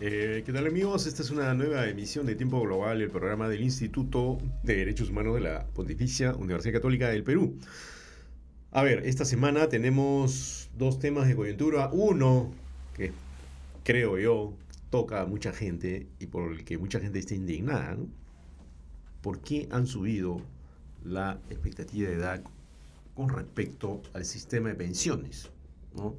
¿Qué tal amigos? Esta es una nueva emisión de Tiempo Global, el programa del Instituto de Derechos Humanos de la Pontificia Universidad Católica del Perú. A ver, esta semana tenemos dos temas de coyuntura. Uno que creo yo toca a mucha gente y por el que mucha gente está indignada, ¿no? ¿Por qué han subido la expectativa de edad con respecto al sistema de pensiones, ¿no?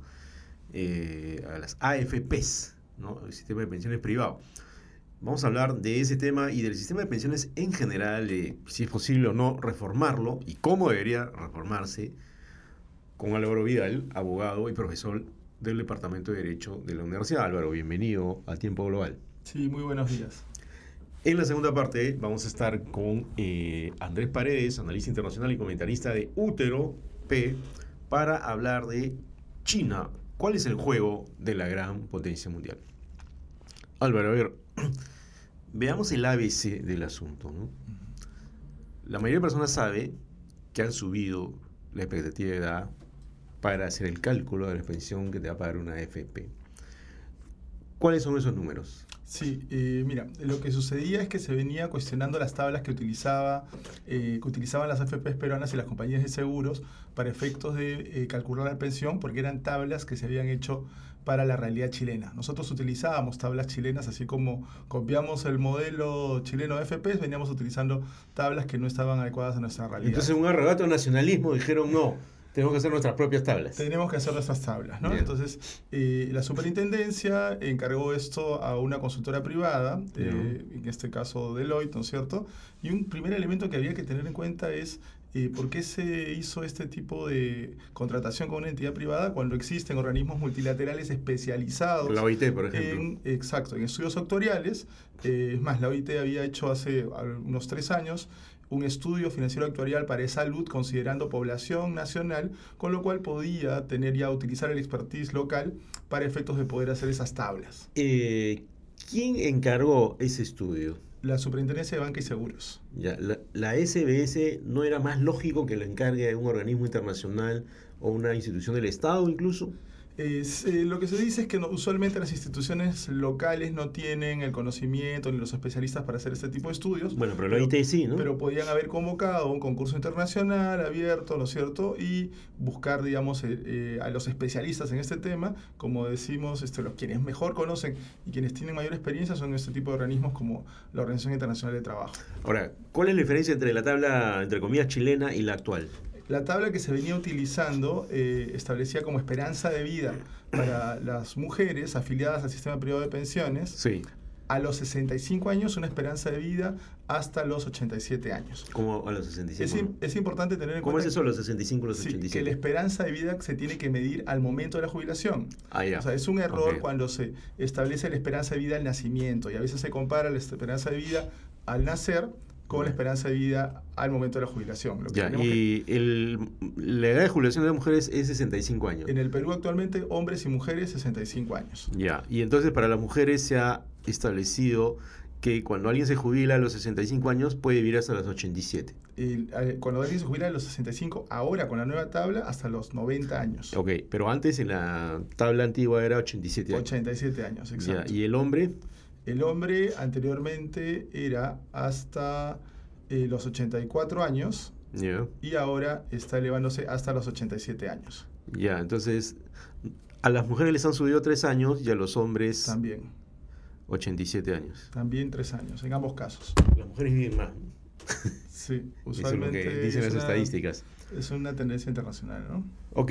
A las AFPs, ¿no? El sistema de pensiones privado. Vamos a hablar de ese tema y del sistema de pensiones en general, si es posible o no reformarlo y cómo debería reformarse, con Álvaro Vidal, abogado y profesor del Departamento de Derecho de la Universidad. Álvaro, bienvenido a Tiempo Global. Sí, muy buenos días. En la segunda parte vamos a estar con Andrés Paredes, analista internacional y comentarista de Útero P, para hablar de China. ¿Cuál es el juego de la gran potencia mundial? Álvaro, a ver, veamos el ABC del asunto, ¿no? La mayoría de personas sabe que han subido la expectativa de edad para hacer el cálculo de la pensión que te va a pagar una AFP. ¿Cuáles son esos números? Sí, mira, lo que sucedía es que se venía cuestionando las tablas que utilizaban las AFPs peruanas y las compañías de seguros para efectos de calcular la pensión, porque eran tablas que se habían hecho para la realidad chilena. Nosotros utilizábamos tablas chilenas, así como copiamos el modelo chileno de AFPs, veníamos utilizando tablas que no estaban adecuadas a nuestra realidad. Entonces, un arrebato al nacionalismo, dijeron no. Tenemos que hacer nuestras propias tablas. Tenemos que hacer nuestras tablas, ¿no? Bien. Entonces, la superintendencia encargó esto a una consultora privada, en este caso Deloitte, ¿no es cierto? Y un primer elemento que había que tener en cuenta es por qué se hizo este tipo de contratación con una entidad privada cuando existen organismos multilaterales especializados. La OIT, por ejemplo. Exacto, en estudios actuariales. Es más, la OIT había hecho hace unos 3 años un estudio financiero actuarial para salud considerando población nacional, con lo cual podía utilizar el expertise local para efectos de poder hacer esas tablas. ¿Quién encargó ese estudio? La Superintendencia de Banca y Seguros. Ya, la SBS ¿no era más lógico que lo encargue un organismo internacional o una institución del Estado incluso? Lo que se dice es que usualmente las instituciones locales no tienen el conocimiento ni los especialistas para hacer este tipo de estudios. Bueno, pero la OIT sí, ¿no? Pero podían haber convocado un concurso internacional abierto, ¿no es cierto? Y buscar, digamos, a los especialistas en este tema. Como decimos, los quienes mejor conocen y quienes tienen mayor experiencia son este tipo de organismos como la Organización Internacional de Trabajo. Ahora, ¿cuál es la diferencia entre la tabla, entre comillas, chilena y la actual? La tabla que se venía utilizando establecía como esperanza de vida para las mujeres afiliadas al sistema privado de pensiones, sí, a los 65 años una esperanza de vida hasta los 87 años. ¿Cómo a los 65? Es importante tener en cuenta... ¿Cómo es eso, los 65 y los 87? Sí, que la esperanza de vida se tiene que medir al momento de la jubilación. Ah, ya. O sea, es un error cuando se establece la esperanza de vida al nacimiento y a veces se compara la esperanza de vida al nacer con la esperanza de vida al momento de la jubilación. Ya, y la edad de jubilación de las mujeres es 65 años. En el Perú actualmente, hombres y mujeres, 65 años. Ya, y entonces para las mujeres se ha establecido que cuando alguien se jubila a los 65 años puede vivir hasta los 87. Cuando alguien se jubila a los 65, ahora con la nueva tabla, hasta los 90 años. Ok, pero antes en la tabla antigua era 87 años. 87 años, exacto. Ya, ¿y el hombre? El hombre anteriormente era hasta los 84 años, y ahora está elevándose hasta los 87 años. Ya, entonces a las mujeres les han subido 3 años y a los hombres también 87 años. También 3 años, en ambos casos. Las mujeres viven más. Sí, usualmente. Eso es lo que dicen las estadísticas. Es una tendencia internacional, ¿no? Ok,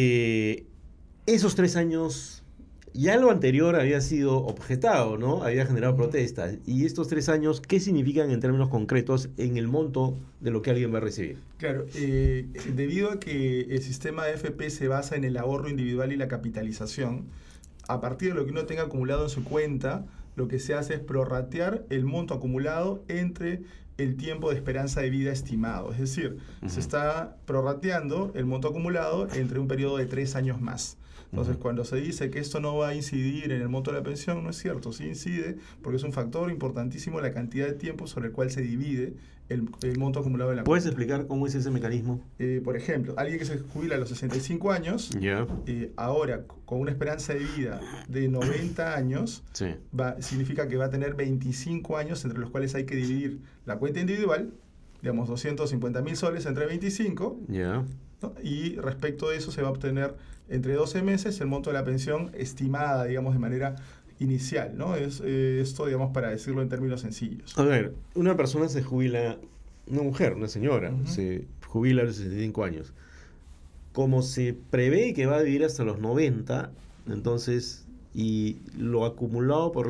esos 3 años... Ya lo anterior había sido objetado, ¿no? Había generado protestas. Y estos 3 años, ¿qué significan en términos concretos en el monto de lo que alguien va a recibir? Claro, debido a que el sistema de AFP se basa en el ahorro individual y la capitalización, a partir de lo que uno tenga acumulado en su cuenta, lo que se hace es prorratear el monto acumulado entre el tiempo de esperanza de vida estimado. Es decir, se está prorrateando el monto acumulado entre un periodo de 3 años más. Entonces, cuando se dice que esto no va a incidir en el monto de la pensión, no es cierto, sí incide, porque es un factor importantísimo la cantidad de tiempo sobre el cual se divide el monto acumulado de la ¿Puedes cuenta. explicar cómo es ese mecanismo? Por ejemplo, alguien que se jubila a los 65 años, Ya. ahora con una esperanza de vida de 90 años, Sí. significa que va a tener 25 años entre los cuales hay que dividir la cuenta individual, digamos 250.000 soles entre 25, Ya. ¿no? Y respecto de eso se va a obtener entre 12 meses el monto de la pensión estimada, digamos, de manera inicial, ¿no? Es esto, digamos, para decirlo en términos sencillos. A ver, una persona se jubila, una mujer, una señora, Ujú. se jubila a los 65 años. Como se prevé que va a vivir hasta los 90, entonces, y lo acumulado por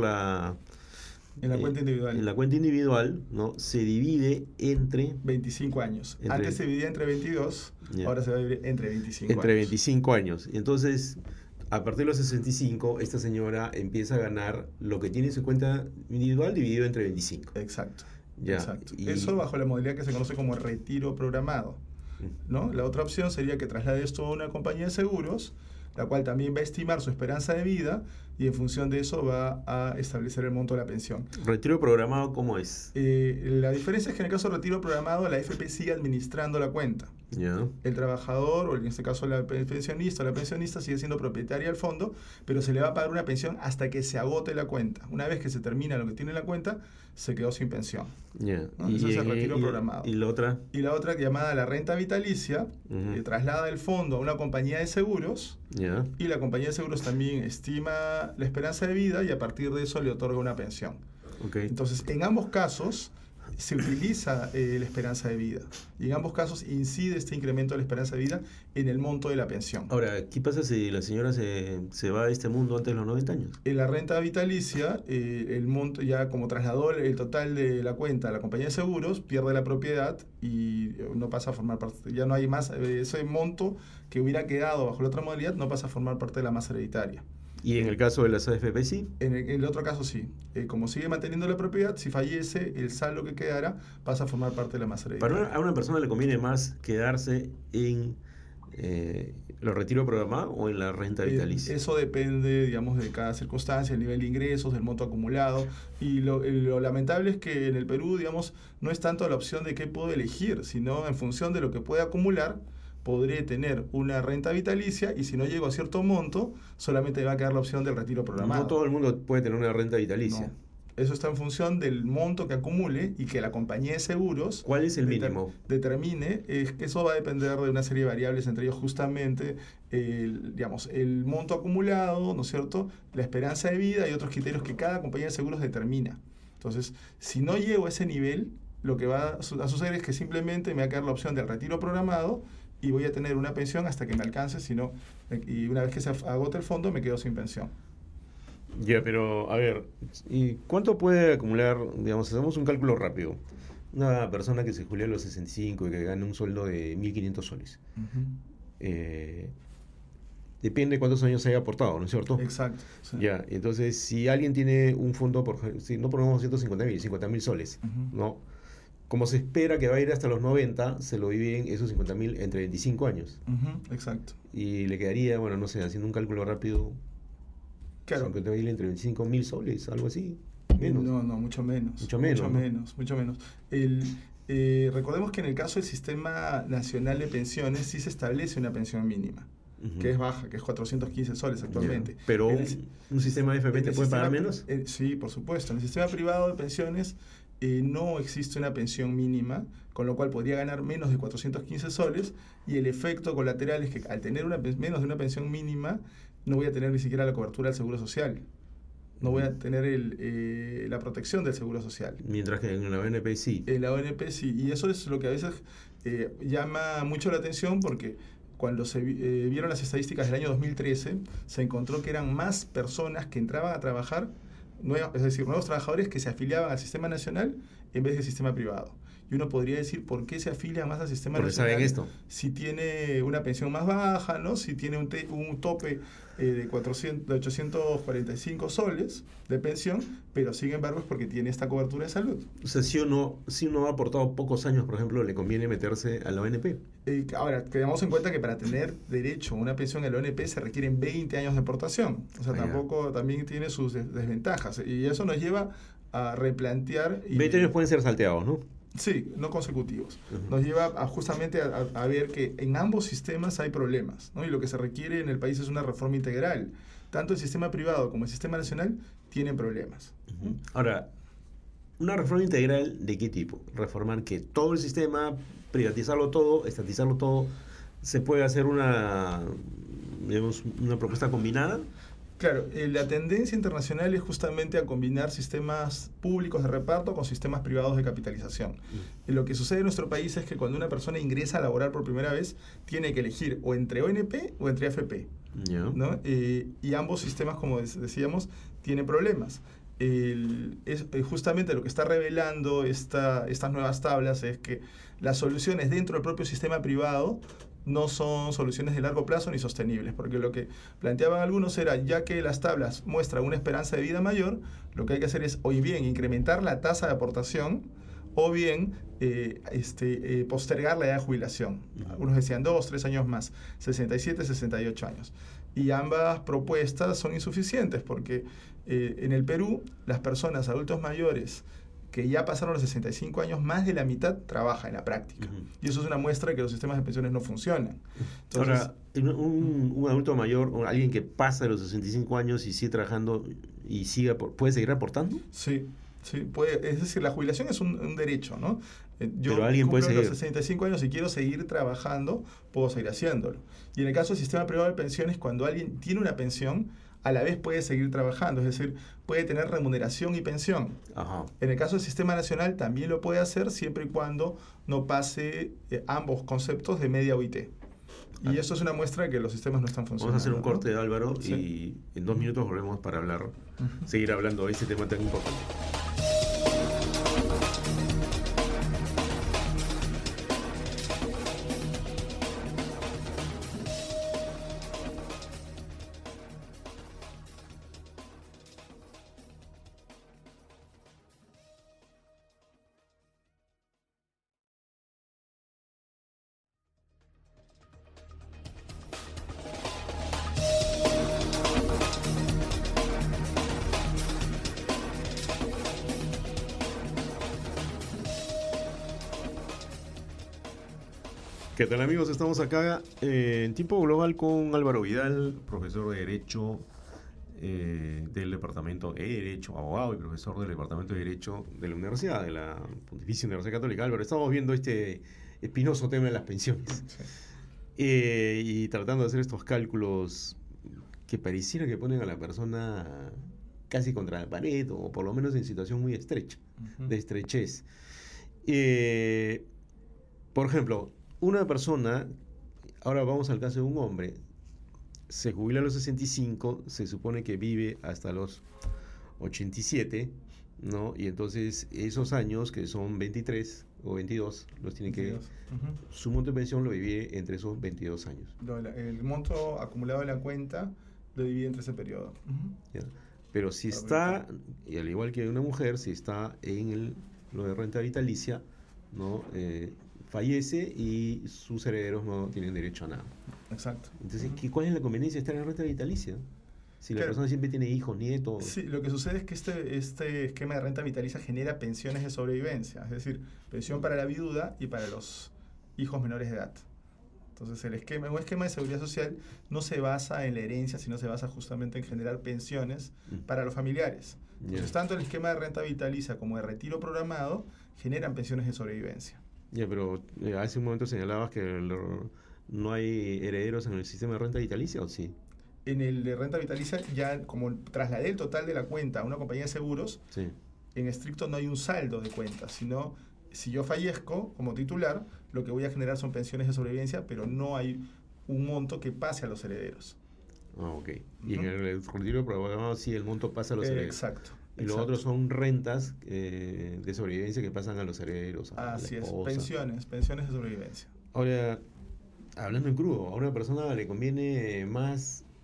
En la cuenta individual. en la cuenta individual, ¿no? Se divide entre 25 años. Entre- Antes se dividía entre 22, Ya. ahora se va a dividir entre 25 entre años. 25 años. Y entonces, a partir de los 65, esta señora empieza a ganar lo que tiene en su cuenta individual dividido entre 25. Exacto. Ya. Exacto. Y- Eso bajo la modalidad que se conoce como retiro programado, ¿no? La otra opción sería que traslade esto a una compañía de seguros, la cual también va a estimar su esperanza de vida y en función de eso va a establecer el monto de la pensión. ¿Retiro programado cómo es? La diferencia es que en el caso de retiro programado, la AFP sigue administrando la cuenta. Ya. El trabajador, o en este caso la pensionista o la pensionista, sigue siendo propietaria del fondo, pero se le va a pagar una pensión hasta que se agote la cuenta. Una vez que se termina lo que tiene la cuenta, se quedó sin pensión, Ya. ¿no? Eso es el retiro programado. ¿Y la otra? Y la otra, llamada la renta vitalicia, Ujú. traslada el fondo a una compañía de seguros Ya. y la compañía de seguros también estima la esperanza de vida y a partir de eso le otorga una pensión. Ok. Entonces, en ambos casos se utiliza la esperanza de vida y en ambos casos incide este incremento de la esperanza de vida en el monto de la pensión. Ahora, ¿qué pasa si la señora se va de este mundo antes de los 90 años? En la renta vitalicia, el monto ya como trasladó el total de la cuenta a la compañía de seguros, pierde la propiedad y no pasa a formar parte, ya no hay más, ese monto que hubiera quedado bajo la otra modalidad no pasa a formar parte de la masa hereditaria. ¿Y en el caso de las AFP sí? En el otro caso sí, como sigue manteniendo la propiedad, si fallece, el saldo que quedara pasa a formar parte de la masa hereditaria. ¿A una persona le conviene más quedarse en los retiro programado o en la renta vitalicia? Eso depende, digamos, de cada circunstancia, el nivel de ingresos, el monto acumulado. Y lo lamentable es que en el Perú, digamos, no es tanto la opción de qué puedo elegir, sino en función de lo que pueda acumular, podré tener una renta vitalicia y si no llego a cierto monto, solamente me va a quedar la opción del retiro programado. No todo el mundo puede tener una renta vitalicia. No. Eso está en función del monto que acumule y que la compañía de seguros ¿Cuál es el mínimo? determine. Eso va a depender de una serie de variables, entre ellos justamente digamos, el monto acumulado, ¿no es cierto?, la esperanza de vida y otros criterios que cada compañía de seguros determina. Entonces, si no llego a ese nivel, lo que va a suceder es que simplemente me va a quedar la opción del retiro programado y voy a tener una pensión hasta que me alcance, y una vez que se agote el fondo me quedo sin pensión. Ya, pero a ver, ¿y cuánto puede acumular? Digamos, hacemos un cálculo rápido. Una persona que se jubiló a los 65 y que gana un sueldo de 1.500 soles. Depende cuántos años haya aportado, ¿no es cierto? Exacto. Sí. Ya, entonces, si alguien tiene un fondo, si no ponemos 50.000 soles, ¿no? Como se espera que va a ir hasta los 90, se lo dividen esos 50.000 entre 25 años. Exacto. Y le quedaría, bueno, no sé, haciendo un cálculo rápido, Claro. 50.000 entre 25.000 soles, algo así. Menos. No, mucho menos. Mucho menos, Mucho ¿no? menos, mucho menos. Recordemos que en el caso del Sistema Nacional de Pensiones sí se establece una pensión mínima, Ujú. que es baja, que es 415 soles actualmente. Ya. Pero En el- un sistema de FP en te el puede pagar sistema- menos. Sí, por supuesto. En el sistema privado de pensiones no existe una pensión mínima, con lo cual podría ganar menos de 415 soles y el efecto colateral es que al tener menos de una pensión mínima no voy a tener ni siquiera la cobertura del Seguro Social. No voy a tener la protección del Seguro Social. Mientras que en la ONP sí. En la ONP sí, y eso es lo que a veces llama mucho la atención porque cuando se vieron las estadísticas del año 2013, se encontró que eran más personas que entraban a trabajar, es decir, nuevos trabajadores que se afiliaban al sistema nacional en vez del sistema privado. Y uno podría decir, ¿por qué se afilia más al sistema Porque nacional? saben esto. Si tiene una pensión más baja, ¿no? Si tiene un tope de 845 soles de pensión, pero sin embargo es porque tiene esta cobertura de salud. O sea, si uno ha aportado pocos años, por ejemplo, le conviene meterse a la ONP. Ahora, tengamos en cuenta que para tener derecho a una pensión en la ONP se requieren 20 años de aportación. O sea, tampoco también tiene sus desventajas. Y eso nos lleva a replantear... 20 años pueden ser salteados, ¿no? Sí, no consecutivos. Nos lleva justamente a ver que en ambos sistemas hay problemas, ¿no? Y lo que se requiere en el país es una reforma integral. Tanto el sistema privado como el sistema nacional tienen problemas. Ahora, ¿una reforma integral de qué tipo? Reformar que todo el sistema, privatizarlo todo, estatizarlo todo, ¿se puede hacer una propuesta combinada? Claro, la tendencia internacional es justamente a combinar sistemas públicos de reparto con sistemas privados de capitalización. Lo que sucede en nuestro país es que cuando una persona ingresa a laborar por primera vez, tiene que elegir o entre ONP o entre AFP. ¿No? Y ambos sistemas, como decíamos, tienen problemas. Justamente lo que está revelando estas nuevas tablas es que las soluciones dentro del propio sistema privado no son soluciones de largo plazo ni sostenibles, porque lo que planteaban algunos era, ya que las tablas muestran una esperanza de vida mayor, lo que hay que hacer es, o bien, incrementar la tasa de aportación, o bien postergar la edad de jubilación. Algunos decían 2, 3 años más, 67, 68 años. Y ambas propuestas son insuficientes, porque en el Perú, las personas adultos mayores que ya pasaron los 65 años, más de la mitad trabaja en la práctica. Y eso es una muestra de que los sistemas de pensiones no funcionan. Entonces, ahora, un adulto mayor, o alguien que pasa de los 65 años y sigue trabajando y ¿puede seguir aportando? Sí, puede. Es decir, la jubilación es un derecho, ¿no? Yo pero alguien puede seguir. Los 65 años y quiero seguir trabajando, puedo seguir haciéndolo. Y en el caso del sistema privado de pensiones, cuando alguien tiene una pensión, a la vez puede seguir trabajando, es decir, puede tener remuneración y pensión. En el caso del sistema nacional también lo puede hacer siempre y cuando no pase ambos conceptos de media OIT. Y eso es una muestra de que los sistemas no están funcionando. Vamos a hacer un corte, ¿no? Álvaro, y en 2 minutos volvemos para seguir hablando de este tema tan importante. ¿Qué tal, amigos? Estamos acá en Tiempo Global con Álvaro Vidal, profesor de Derecho del Departamento de Derecho, abogado y profesor del Departamento de Derecho de la Pontificia Universidad Católica. Álvaro, estamos viendo este espinoso tema de las pensiones y tratando de hacer estos cálculos que pareciera que ponen a la persona casi contra la pared o por lo menos en situación muy estrecha, de estrechez. Por ejemplo, una persona, ahora vamos al caso de un hombre, se jubila a los 65, se supone que vive hasta los 87, ¿no? Y entonces esos años, que son 23 o 22, los tiene 22. Su monto de pensión lo divide entre esos 22 años. El monto acumulado de la cuenta lo divide entre ese periodo. ¿Ya? Pero si está, y al igual que una mujer, si está en lo de renta vitalicia, ¿no? Fallece y sus herederos no tienen derecho a nada. Exacto. Entonces, ¿cuál es la conveniencia de estar en renta vitalicia? Si la persona siempre tiene hijos, nietos. Sí, lo que sucede es que este esquema de renta vitalicia genera pensiones de sobrevivencia, es decir, pensión para la viuda y para los hijos menores de edad. Entonces, un esquema de seguridad social no se basa en la herencia, sino se basa justamente en generar pensiones para los familiares. Entonces, tanto el esquema de renta vitalicia como de retiro programado generan pensiones de sobrevivencia. Ya, pero hace un momento señalabas que no hay herederos en el sistema de renta vitalicia, ¿o sí? En el de renta vitalicia, ya como trasladé el total de la cuenta a una compañía de seguros, sí. En estricto no hay un saldo de cuenta, sino si yo fallezco como titular, lo que voy a generar son pensiones de sobrevivencia, pero no hay un monto que pase a los herederos. Ah, ok. Y en el retiro programado sí el monto pasa a los herederos. Exacto. Y los otros son rentas de sobrevivencia que pasan a los herederos. Así es, pensiones de sobrevivencia. Ahora, hablando en crudo, a una persona le conviene más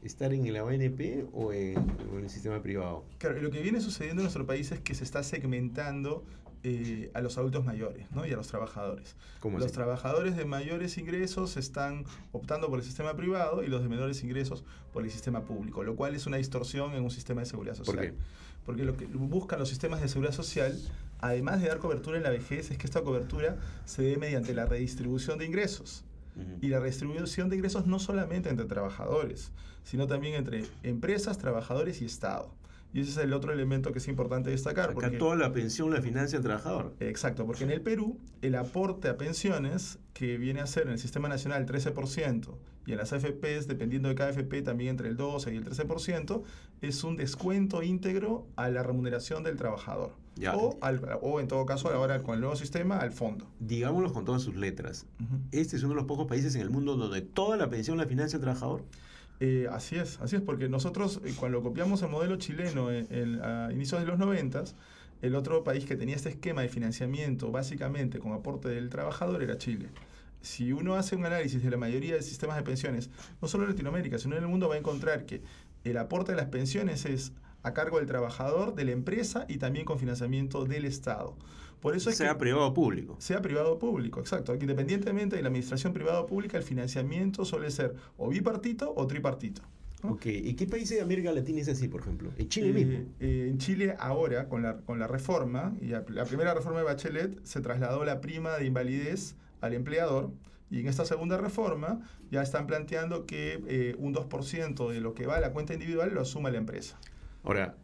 estar en la ONP o en el sistema privado? Claro, lo que viene sucediendo en nuestro país es que se está segmentando a los adultos mayores, ¿no? Y a los trabajadores. ¿Cómo Los así? trabajadores de mayores ingresos están optando por el sistema privado y los de menores ingresos por el sistema público, lo cual es una distorsión en un sistema de seguridad social. ¿Por qué? Porque lo que buscan los sistemas de seguridad social, además de dar cobertura en la vejez, es que esta cobertura se dé mediante la redistribución de ingresos. Y la redistribución de ingresos no solamente entre trabajadores, sino también entre empresas, trabajadores y Estado. Y ese es el otro elemento que es importante destacar. Acá Porque, toda la pensión la financia el trabajador. exacto, porque en el Perú el aporte a pensiones, que viene a ser en el Sistema Nacional 13%, y en las AFPs, dependiendo de cada AFP, también entre el 12 y el 13%, es un descuento íntegro a la remuneración del trabajador. Ya. O en todo caso, ahora con el nuevo sistema, al fondo. Digámoslo con todas sus letras. Ujú. Este es uno de los pocos países en el mundo donde toda la pensión la financia el trabajador. Así es, porque nosotros cuando copiamos el modelo chileno a inicios de los 90, el otro país que tenía este esquema de financiamiento básicamente con aporte del trabajador era Chile. Si uno hace un análisis de la mayoría de sistemas de pensiones, no solo en Latinoamérica, sino en el mundo, va a encontrar que el aporte de las pensiones es a cargo del trabajador, de la empresa y también con financiamiento del Estado. Por eso es Sea que privado o público. sea privado o público, exacto. Independientemente de la administración privada o pública, el financiamiento suele ser o bipartito o tripartito, ¿no? Ok, ¿y qué países de América Latina es así, por ejemplo? En Chile mismo. En Chile ahora, con la reforma, y la primera reforma de Bachelet, se trasladó la prima de invalidez al empleador, y en esta segunda reforma ya están planteando que un 2% de lo que va a la cuenta individual lo asuma la empresa. Ahora,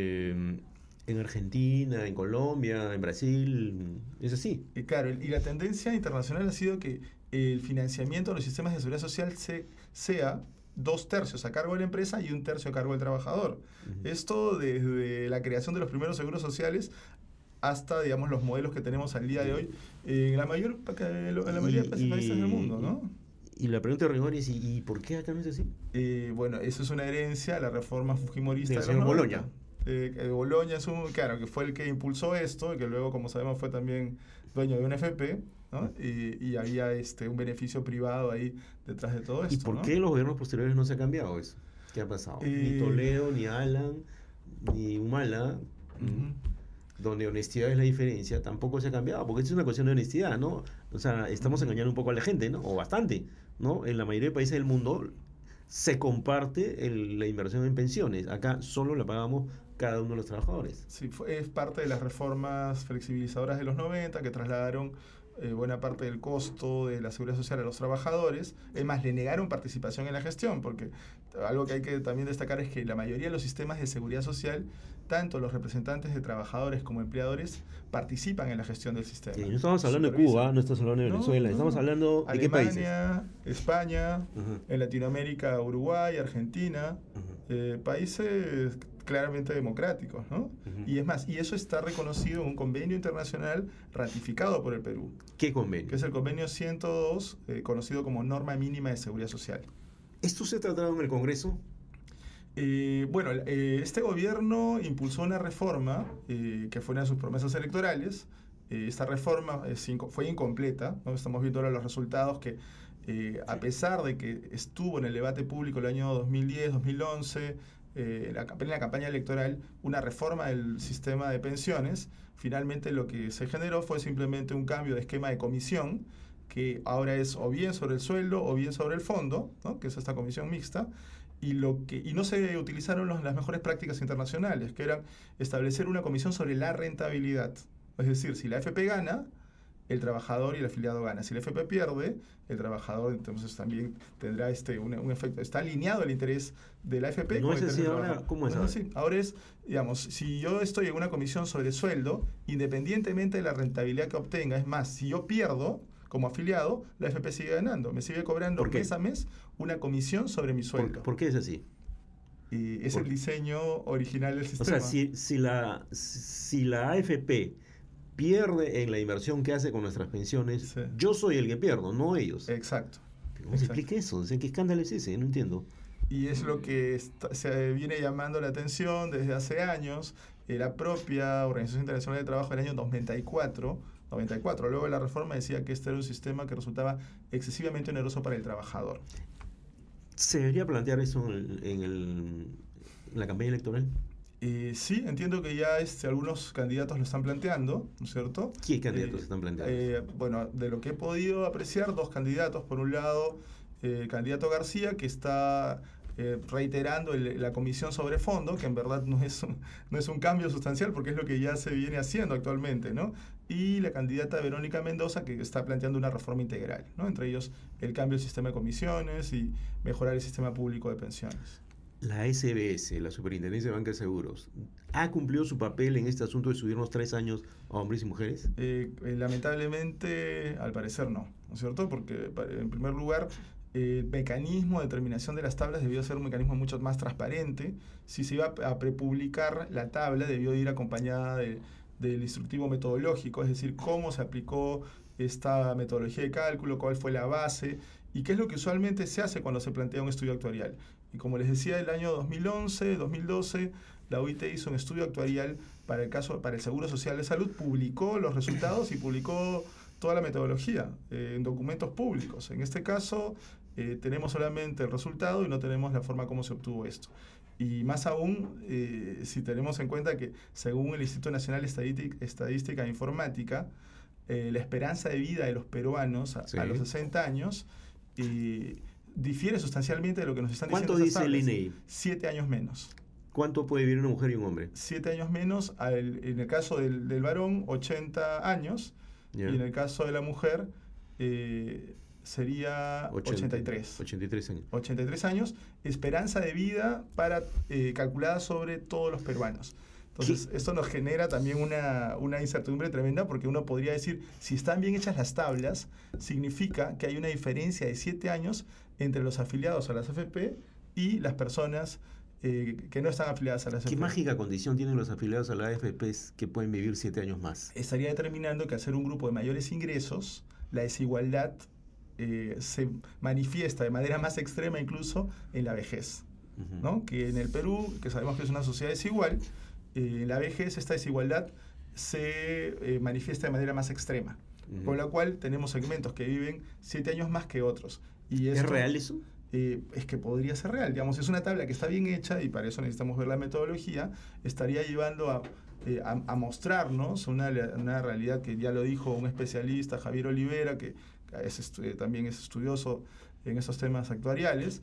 en Argentina, en Colombia, en Brasil, es así. Claro, y la tendencia internacional ha sido que el financiamiento de los sistemas de seguridad social sea 2/3 a cargo de la empresa y 1/3 a cargo del trabajador. Ujú. Esto desde la creación de los primeros seguros sociales hasta, digamos, los modelos que tenemos al día de hoy en la mayoría de países del mundo, ¿no? Y la pregunta de rigor es, ¿y por qué acá no es así? Bueno, eso es una herencia a la reforma fujimorista Del de los señor 90. Boloña. Boloña es claro, que fue el que impulsó esto, y que luego, como sabemos, fue también dueño de una FP, ¿no? Y había un beneficio privado ahí detrás de todo esto, ¿Y por ¿no? qué los gobiernos posteriores no se ha cambiado eso? ¿Qué ha pasado? Ni Toledo, ni Alan, ni Humala, Ujú. donde honestidad es la diferencia, tampoco se ha cambiado, porque esto es una cuestión de honestidad, ¿no? O sea, estamos engañando un poco a la gente, ¿no? O bastante, ¿no? En la mayoría de países del mundo se comparte la inversión en pensiones. Acá solo la pagamos cada uno de los trabajadores. Sí, es parte de las reformas flexibilizadoras de los 90 que trasladaron buena parte del costo de la seguridad social a los trabajadores. Es más, le negaron participación en la gestión, porque algo que hay que también destacar es que la mayoría de los sistemas de seguridad social, tanto los representantes de trabajadores como empleadores, participan en la gestión del sistema. Sí, no estamos hablando de Supervisan. Cuba, no estamos hablando de Venezuela, estamos hablando de qué países. Alemania, España, Ujú. en Latinoamérica, Uruguay, Argentina, Ujú. países claramente democráticos, ¿no? Ujú. Y es más, y eso está reconocido en un convenio internacional ratificado por el Perú, ¿Qué convenio? que es el convenio 102, conocido como Norma Mínima de Seguridad Social. ¿Esto se ha tratado en el Congreso? Bueno, este gobierno impulsó una reforma que fue una de sus promesas electorales. Esta reforma fue incompleta, ¿no? Estamos viendo ahora los resultados que, a pesar de que estuvo en el debate público el año 2010, 2011, en la campaña electoral, una reforma del sistema de pensiones, finalmente lo que se generó fue simplemente un cambio de esquema de comisión, que ahora es o bien sobre el sueldo o bien sobre el fondo, ¿no? Que es esta comisión mixta. Y no se utilizaron las mejores prácticas internacionales, que eran establecer una comisión sobre la rentabilidad. Es decir, si la AFP gana, el trabajador y el afiliado gana. Si la AFP pierde, el trabajador entonces también tendrá un efecto. Está alineado el interés de la AFP No con es el interés así del ahora, trabajador. ¿cómo es No ahora? así. Ahora es, digamos, si yo estoy en una comisión sobre sueldo, independientemente de la rentabilidad que obtenga, es más, si yo pierdo como afiliado, la AFP sigue ganando, me sigue cobrando ¿Por qué? mes a mes una comisión sobre mi sueldo. ¿Por qué es así? Y es ¿Por el qué? diseño original del O sistema. sea, si la AFP pierde en la inversión que hace con nuestras pensiones, Sí. yo soy el que pierdo, no ellos. Exacto. ¿Cómo se explica eso? O sea, ¿qué escándalo es ese? No entiendo. Y es lo que se viene llamando la atención desde hace años. La propia Organización Internacional de Trabajo del año 94, luego de la reforma, decía que este era un sistema que resultaba excesivamente oneroso para el trabajador. ¿Se debería plantear eso en la campaña electoral? Sí, entiendo que ya algunos candidatos lo están planteando, ¿no es cierto? ¿Qué candidatos están planteando eso? Bueno, de lo que he podido apreciar, dos candidatos. Por un lado, el candidato García, que está reiterando la comisión sobre fondo, que en verdad no es un cambio sustancial porque es lo que ya se viene haciendo actualmente, ¿no? Y la candidata Verónica Mendoza, que está planteando una reforma integral, ¿no? Entre ellos el cambio del sistema de comisiones y mejorar el sistema público de pensiones. La SBS, la Superintendencia de Banca de Seguros, ¿ha cumplido su papel en este asunto de subirnos 3 años a hombres y mujeres? Lamentablemente, al parecer no es cierto? Porque en primer lugar, el mecanismo de determinación de las tablas debió ser un mecanismo mucho más transparente. Si se iba a prepublicar la tabla, debió ir acompañada del instructivo metodológico, es decir, cómo se aplicó esta metodología de cálculo, cuál fue la base y qué es lo que usualmente se hace cuando se plantea un estudio actuarial. Y como les decía, el año 2011, 2012, la OIT hizo un estudio actuarial para el Seguro Social de Salud, publicó los resultados y publicó toda la metodología en documentos públicos. En este caso, tenemos solamente el resultado y no tenemos la forma como se obtuvo esto. Y más aún, si tenemos en cuenta que según el Instituto Nacional de Estadística e Informática, la esperanza de vida de los peruanos Sí. a los 60 años difiere sustancialmente de lo que nos están diciendo. ¿Cuánto dice el tablas. INEI? 7 años menos. ¿Cuánto puede vivir una mujer y un hombre? 7 años menos, en el caso del varón, 80 años, Ya. y en el caso de la mujer sería 83. 83 años. 83 años, esperanza de vida calculada sobre todos los peruanos. Entonces, esto nos genera también una incertidumbre tremenda porque uno podría decir, si están bien hechas las tablas, significa que hay una diferencia de 7 años entre los afiliados a las AFP y las personas que no están afiliadas a las AFP. ¿Qué mágica condición tienen los afiliados a la AFP que pueden vivir 7 años más? Estaría determinando que al ser un grupo de mayores ingresos, la desigualdad se manifiesta de manera más extrema incluso en la vejez. ¿No? Que en el Perú, que sabemos que es una sociedad desigual, en la vejez esta desigualdad se manifiesta de manera más extrema. Con la cual tenemos segmentos que viven 7 años más que otros. Y ¿Es real eso? Es que podría ser real. Digamos, es una tabla que está bien hecha y para eso necesitamos ver la metodología. Estaría llevando a mostrarnos una realidad que ya lo dijo un especialista, Javier Olivera, que también es estudioso en esos temas actuariales,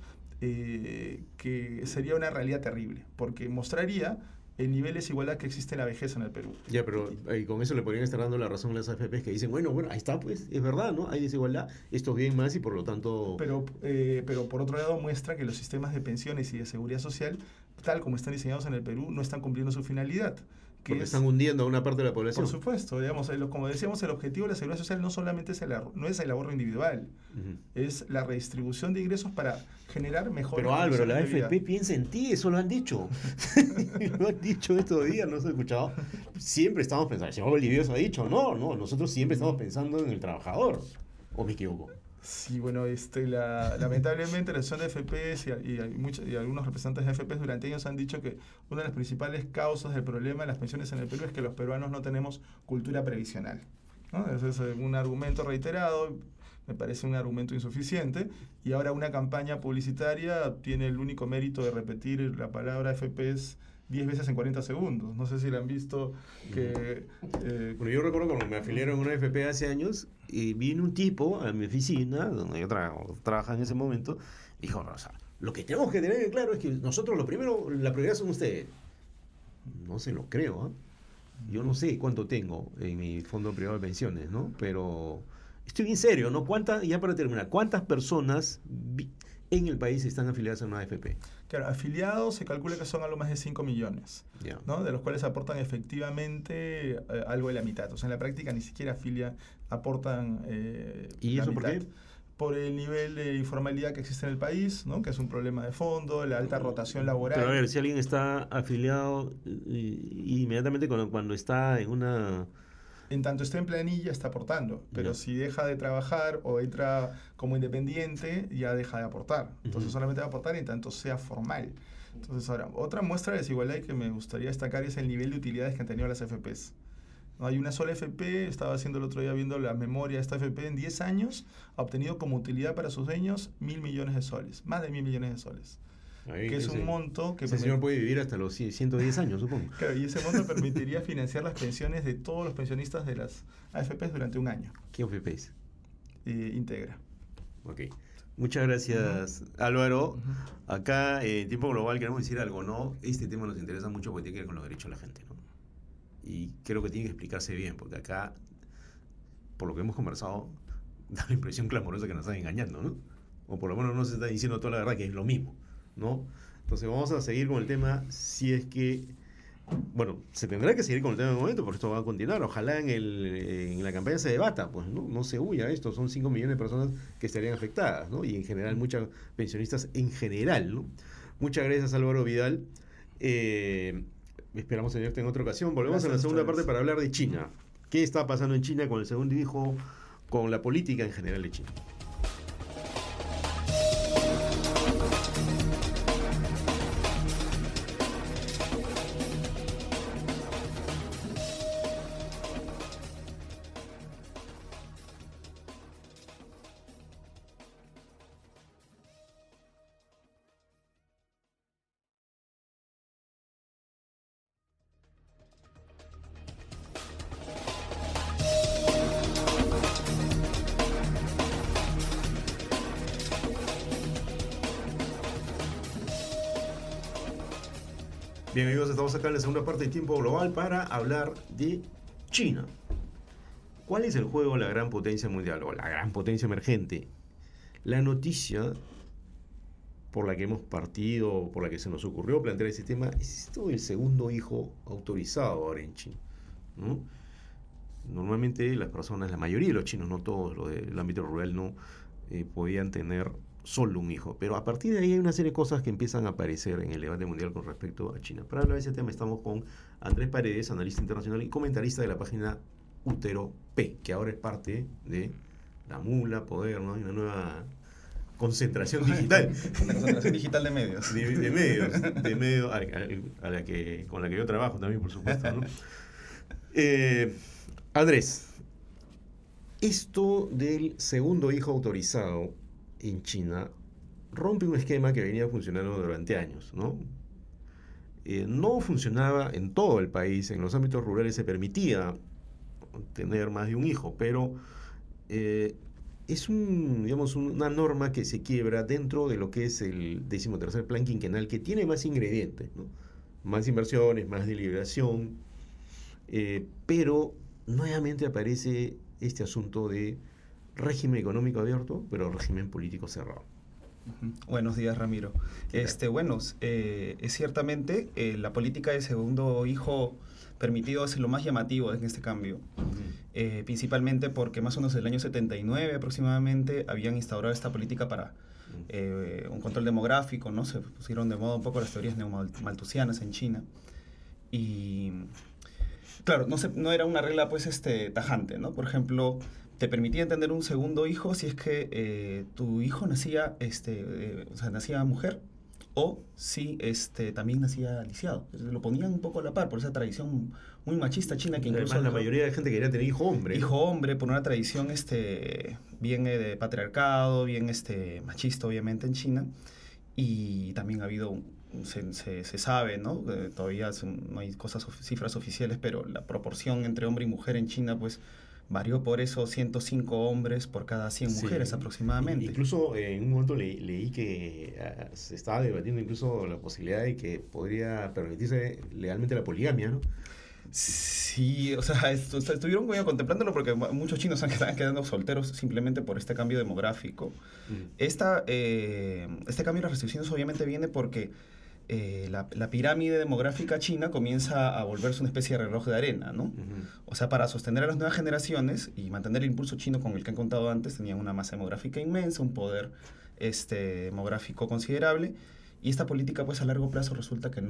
que sería una realidad terrible, porque mostraría el nivel de desigualdad que existe en la vejez en el Perú. Ya, pero con eso le podrían estar dando la razón a las AFPs que dicen, bueno, ahí está, pues, es verdad, ¿no? Hay desigualdad, estos viven más y por lo tanto... Pero por otro lado muestra que los sistemas de pensiones y de seguridad social, tal como están diseñados en el Perú, no están cumpliendo su finalidad. Porque están hundiendo a una parte de la población. Por supuesto, digamos, como decíamos, el objetivo de la seguridad social no solamente no es el ahorro individual, es la redistribución de ingresos para generar mejores Pero Álvaro, la condiciones de AFP vida. piensa en ti, eso lo han dicho. Lo han dicho estos días, no se ha escuchado. Siempre estamos pensando, el señor Bolivioso ha dicho, no, nosotros siempre estamos pensando en el trabajador. ¿O me equivoco? Sí, bueno, lamentablemente la asociación de AFPs y algunos representantes de AFPs durante años han dicho que una de las principales causas del problema de las pensiones en el Perú es que los peruanos no tenemos cultura previsional, ¿no? Ese es un argumento reiterado, me parece un argumento insuficiente, y ahora una campaña publicitaria tiene el único mérito de repetir la palabra AFPs 10 veces en 40 segundos. No sé si la han visto que... Bueno, yo recuerdo cuando me afiliaron a una AFP hace años y vino un tipo a mi oficina, donde yo trabajaba en ese momento, y dijo, o sea, lo que tenemos que tener claro es que nosotros la prioridad son ustedes. No se lo creo, ¿eh? Yo no sé cuánto tengo en mi fondo privado de pensiones, ¿no? Pero estoy bien serio, ¿no? Ya para terminar, ¿cuántas personas en el país están afiliadas a una AFP? Claro, afiliados se calcula que son algo más de 5 millones, ¿no? De los cuales aportan efectivamente algo de la mitad. O sea, en la práctica ni siquiera aportan ¿Y la eso mitad. por qué? Por el nivel de informalidad que existe en el país, ¿no? Que es un problema de fondo, la alta rotación laboral. Pero a ver, si alguien está afiliado inmediatamente cuando está en una... En tanto esté en planilla, está aportando. Pero si deja de trabajar o entra como independiente, ya deja de aportar. Entonces solamente va a aportar en tanto sea formal. Entonces ahora, otra muestra de desigualdad que me gustaría destacar es el nivel de utilidades que han tenido las AFPs. ¿no? Hay una sola FP, estaba haciendo el otro día viendo la memoria de esta FP, en 10 años ha obtenido como utilidad para sus dueños 1.000 millones de soles, más de 1.000 millones de soles, Ahí, que es un monto que ese señor puede vivir hasta los 110 años, supongo. claro, y ese monto permitiría financiar las pensiones de todos los pensionistas de las AFPs durante un año. ¿Qué OFPs? Íntegra. Ok. Muchas gracias, Álvaro. Ujú. Acá, en Tiempo Global, queremos decir algo, ¿no? Este tema nos interesa mucho porque tiene que ver con los derechos de la gente, ¿no? Y creo que tiene que explicarse bien, porque acá, por lo que hemos conversado, da la impresión clamorosa que nos están engañando, ¿no? O por lo menos no se está diciendo toda la verdad, que es lo mismo, ¿no? Entonces vamos a seguir con el tema, si es que, bueno, se tendrá que seguir con el tema de momento, porque esto va a continuar. Ojalá en la campaña se debata, pues no se huya esto. Son 5 millones de personas que estarían afectadas, ¿no? Y en general, muchas pensionistas en general, ¿no? Muchas gracias, Álvaro Vidal. Esperamos tenerte en otra ocasión. Volvemos a la Gracias segunda otra parte vez. para hablar de China. ¿Qué está pasando en China con el segundo hijo, con la política en general de China? Bien, amigos, estamos acá en la segunda parte de Tiempo Global para hablar de China. ¿Cuál es el juego de la gran potencia mundial o la gran potencia emergente? La noticia por la que hemos partido, por la que se nos ocurrió plantear ese tema, es esto del segundo hijo autorizado ahora en China, ¿no? Normalmente las personas, la mayoría de los chinos, no todos los del ámbito rural, no podían tener solo un hijo. Pero a partir de ahí hay una serie de cosas que empiezan a aparecer en el debate mundial con respecto a China. Para hablar de ese tema estamos con Andrés Paredes, analista internacional y comentarista de la página Útero P, que ahora es parte de la Mula, Poder, ¿no? Hay una nueva concentración digital. Una concentración digital de medios. De medios con la que yo trabajo también, por supuesto, ¿no? Andrés, esto del segundo hijo autorizado en China rompe un esquema que venía funcionando durante años, ¿no? No funcionaba en todo el país, en los ámbitos rurales se permitía tener más de un hijo, pero es digamos, una norma que se quiebra dentro de lo que es el 13º plan quinquenal, que tiene más ingredientes, ¿no? Más inversiones, más deliberación, pero nuevamente aparece este asunto de régimen económico abierto, pero régimen político cerrado. Buenos días, Ramiro. Bueno, es ciertamente la política de segundo hijo permitido es lo más llamativo en este cambio. Principalmente porque más o menos en el año 79 aproximadamente habían instaurado esta política para un control demográfico, ¿no? Se pusieron de moda un poco las teorías neomalthusianas en China. Y claro, no era una regla pues tajante, ¿no? Por ejemplo, te permitía tener un segundo hijo si es que tu hijo nacía, o sea, nacía mujer, o si también nacía lisiado. Entonces, lo ponían un poco a la par por esa tradición muy machista china que incluso además la mayoría de gente quería tener hijo hombre, hijo hombre por una tradición bien de patriarcado, bien machista obviamente en China. Y también ha habido se sabe, ¿no? Todavía no hay cifras oficiales, pero la proporción entre hombre y mujer en China, pues, varió por eso 105 hombres por cada 100 mujeres sí, aproximadamente. Incluso en un momento leí que se estaba debatiendo incluso la posibilidad de que podría permitirse legalmente la poligamia, ¿no? Sí, o sea, estuvieron muy contemplándolo porque muchos chinos están quedando solteros simplemente por este cambio demográfico. Este cambio de las restricciones obviamente viene porque la pirámide demográfica china comienza a volverse una especie de reloj de arena, ¿no? O sea, para sostener a las nuevas generaciones y mantener el impulso chino con el que han contado antes, tenían una masa demográfica inmensa, un poder demográfico considerable, y esta política, pues, a largo plazo resulta que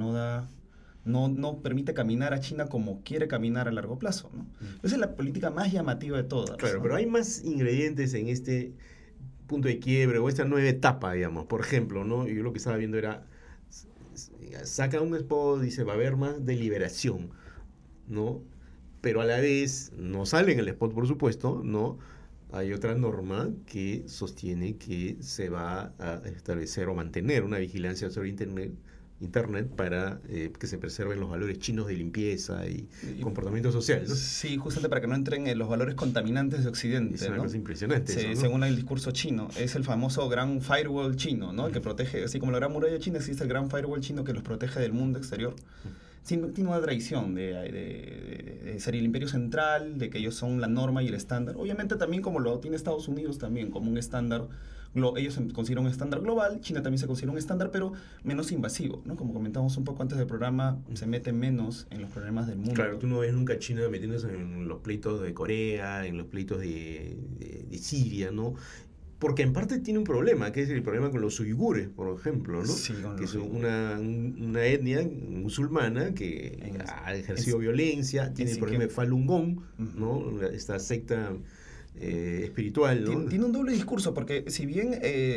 no permite caminar a China como quiere caminar a largo plazo, ¿no? Esa es la política más llamativa de todas. Claro, ¿no? pero hay más ingredientes en este punto de quiebre o esta nueva etapa, digamos. Por ejemplo, ¿no? Yo lo que estaba viendo era, saca un spot, dice, va a haber más deliberación, ¿no? pero a la vez no sale en el spot, por supuesto, ¿no? Hay otra norma que sostiene que se va a establecer o mantener una vigilancia sobre Internet para que se preserven los valores chinos de limpieza y comportamiento social, ¿no? Sí, justamente para que no entren en los valores contaminantes de Occidente. Es una ¿no? cosa impresionante. Sí, eso, ¿no? según el discurso chino. Es el famoso Gran Firewall chino, ¿no? El que protege, así como la Gran Muralla china, existe el Gran Firewall chino que los protege del mundo exterior. Sí, tiene una tradición de ser el imperio central, de que ellos son la norma y el estándar. Obviamente también como lo tiene Estados Unidos también, como un estándar. Ellos se consideran un estándar global, China también se considera un estándar, pero menos invasivo, ¿no? Como comentamos un poco antes del programa, se mete menos en los problemas del mundo. Claro, tú no ves nunca a China metiéndose en los pleitos de Corea, en los pleitos de Siria, ¿no? Porque en parte tiene un problema, que es el problema con los uigures, por ejemplo, ¿no? Sí, que es una etnia musulmana que ha ejercido violencia, tiene el problema de Falun Gong, ¿no? Esta secta espiritual, ¿no? Tiene un doble discurso, porque si bien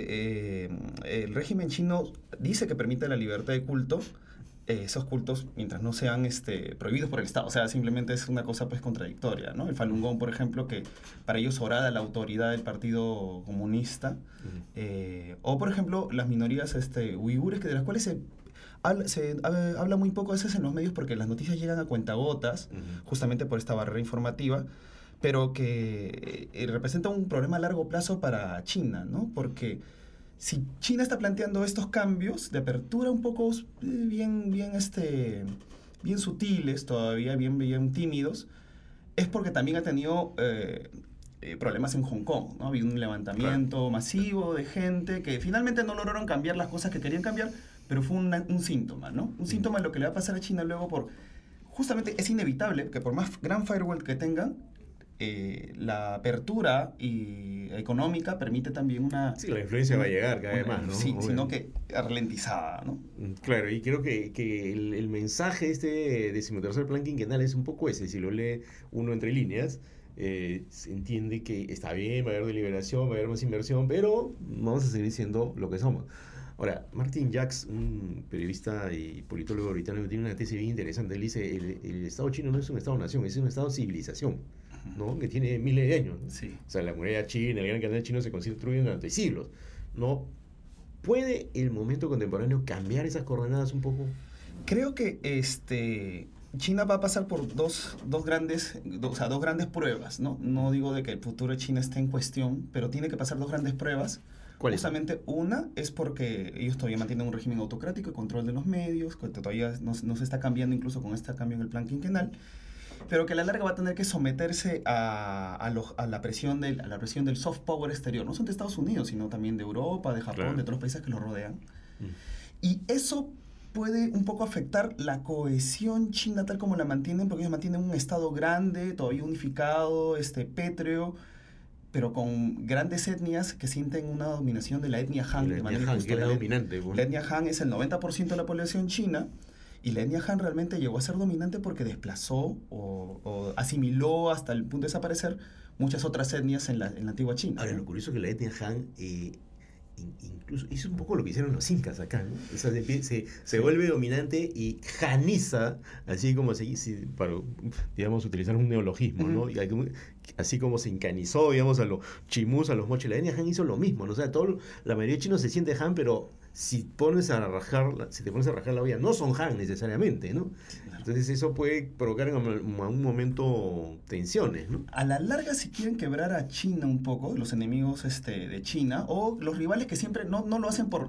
el régimen chino dice que permite la libertad de culto, esos cultos, mientras no sean prohibidos por el Estado, o sea, simplemente es una cosa pues contradictoria, ¿no? El Falun Gong, por ejemplo, que para ellos orada la autoridad del Partido Comunista, o por ejemplo, las minorías uigures, que de las cuales se habla muy poco a veces en los medios porque las noticias llegan a cuentagotas, justamente por esta barrera informativa, pero que representa un problema a largo plazo para China, ¿no? Porque si China está planteando estos cambios de apertura un poco bien sutiles, todavía bien tímidos, es porque también ha tenido problemas en Hong Kong, ¿no? Ha habido un levantamiento masivo de gente que finalmente no lograron cambiar las cosas que querían cambiar, pero fue un síntoma, ¿no? Un síntoma de lo que le va a pasar a China luego justamente es inevitable que por más gran firewall que tengan, la apertura económica permite también una... Sí, la influencia va a llegar cada vez más, ¿no? Sí, sino que ralentizada, ¿no? Claro, y creo que el mensaje de decimotercer plan quinquenal es un poco ese, si lo lee uno entre líneas, se entiende que está bien, va a haber deliberación, va a haber más inversión, pero vamos a seguir siendo lo que somos. Ahora, Martin Jacks, un periodista y politólogo británico, tiene una tesis bien interesante. Él dice, el Estado chino no es un Estado-nación, es un Estado-civilización, ¿no? Que tiene miles de años, ¿no? Sí. O sea, la muralla china, el gran canal chino se construyen durante siglos, ¿no? ¿Puede el momento contemporáneo cambiar esas coordenadas un poco? Creo que China va a pasar por dos grandes pruebas, ¿no? No digo de que el futuro de China esté en cuestión, pero tiene que pasar dos grandes pruebas. Justamente una es porque ellos todavía mantienen un régimen autocrático y control de los medios, que todavía no se está cambiando incluso con este cambio en el plan quinquenal, pero que a la larga va a tener que someterse a la presión del soft power exterior, no solo de Estados Unidos, sino también de Europa, de Japón, claro, de todos los países que lo rodean. Y eso puede un poco afectar la cohesión china tal como la mantienen, porque ellos mantienen un estado grande, todavía unificado, pétreo, pero con grandes etnias que sienten una dominación de la etnia Han. La etnia Han, que es la dominante. La etnia Han es el 90% de la población china, y la etnia Han realmente llegó a ser dominante porque desplazó o asimiló hasta el punto de desaparecer muchas otras etnias en la antigua China. Ahora, lo curioso es que la etnia Han incluso hizo un poco lo que hicieron los incas acá, ¿no? O sea, se vuelve dominante y janiza, así como para, digamos, utilizar un neologismo, ¿no? Y así como se incanizó, digamos, a los chimús, a los moches, la etnia Han hizo lo mismo, ¿no? O sea, la mayoría de chinos se siente Han, pero si te pones a rajar la olla, no son Han necesariamente, ¿no? Entonces eso puede provocar en un momento tensiones, ¿no? A la larga, si quieren quebrar a China un poco, los enemigos de China, o los rivales que siempre no lo hacen por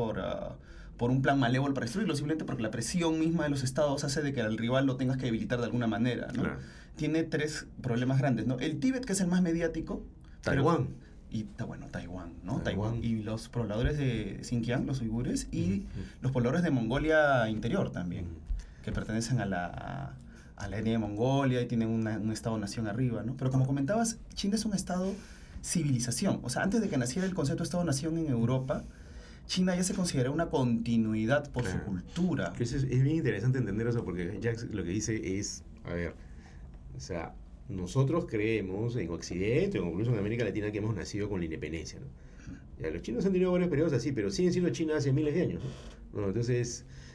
un plan malévolo para destruirlo, simplemente porque la presión misma de los estados hace de que al rival lo tengas que debilitar de alguna manera, ¿no? Claro. Tiene tres problemas grandes, ¿no? El Tíbet, que es el más mediático. Taiwán. Taiwán, ¿no? Taiwán. Y los pobladores de Xinjiang, los uigures, y los pobladores de Mongolia interior también, que pertenecen a la etnia de Mongolia y tienen un estado-nación arriba, ¿no? Pero como comentabas, China es un estado-civilización. O sea, antes de que naciera el concepto de estado-nación en Europa, China ya se considera una continuidad por su cultura. Es bien interesante entender eso, porque Jack lo que dice es, a ver, o sea, nosotros creemos en Occidente o incluso en América Latina que hemos nacido con la independencia, ¿no? Ya, los chinos han tenido varios periodos así, pero siguen siendo China hace miles de años, ¿no? Entonces,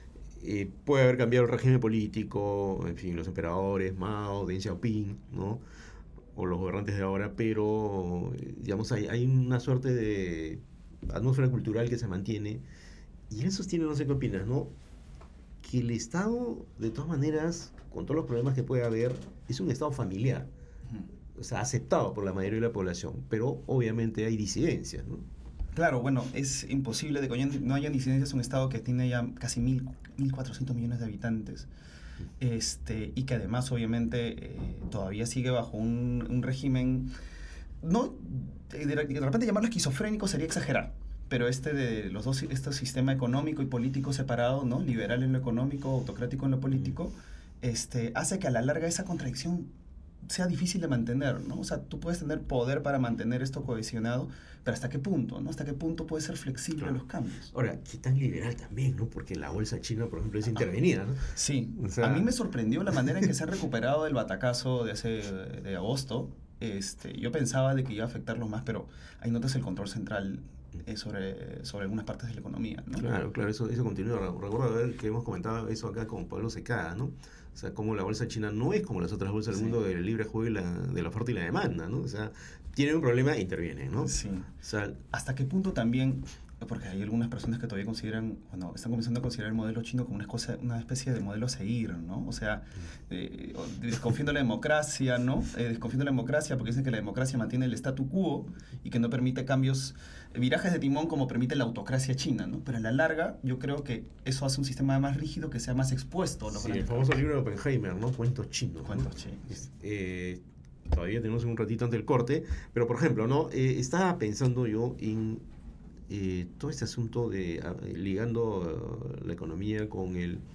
puede haber cambiado el régimen político, en fin, los emperadores, Mao, Deng Xiaoping, ¿no? O los gobernantes de ahora, pero, digamos, hay una suerte de atmósfera cultural que se mantiene. Y él sostiene, no sé qué opinas, ¿no? Que el Estado, de todas maneras, con todos los problemas que puede haber, es un Estado familiar. O sea, aceptado por la mayoría de la población, pero obviamente hay disidencias, ¿no? Claro, bueno, es imposible de que no haya disidencias en un estado que tiene ya casi 1.400 millones de habitantes, y que además obviamente todavía sigue bajo un régimen, no, de repente llamarlo esquizofrénico sería exagerar, pero este sistema económico y político separado, ¿no? Liberal en lo económico, autocrático en lo político, hace que a la larga esa contradicción sea difícil de mantener, ¿no? O sea, tú puedes tener poder para mantener esto cohesionado, pero ¿hasta qué punto, no? ¿Hasta qué punto puede ser flexible a los cambios? Ahora, qué tan liberal también, ¿no? Porque la bolsa china, por ejemplo, es intervenida, ¿no? Sí. O sea, a mí me sorprendió la manera en que se ha recuperado del batacazo de agosto. Yo pensaba de que iba a afectarlo más, pero ahí notas el control central sobre algunas partes de la economía, ¿no? Claro, eso continúa. Recuerdo ver que hemos comentado eso acá con Pablo Secada, ¿no? O sea, como la bolsa china no es como las otras bolsas del mundo del libre juego de la oferta y la demanda, ¿no? O sea, tiene un problema e interviene, ¿no? Sí. O sea, ¿hasta qué punto también? Porque hay algunas personas que todavía están comenzando a considerar el modelo chino como una especie de modelo a seguir, ¿no? O sea, desconfiando de la democracia, ¿no? Desconfiando de la democracia porque dicen que la democracia mantiene el statu quo y que no permite cambios, virajes de timón como permite la autocracia china, ¿no? Pero a la larga yo creo que eso hace un sistema más rígido que sea más expuesto a los el famoso libro de Oppenheimer, ¿no? Cuentos chinos. Cuentos chinos. Todavía tenemos un ratito antes del corte, pero por ejemplo, ¿no? Estaba pensando yo en todo este asunto de ligando la economía con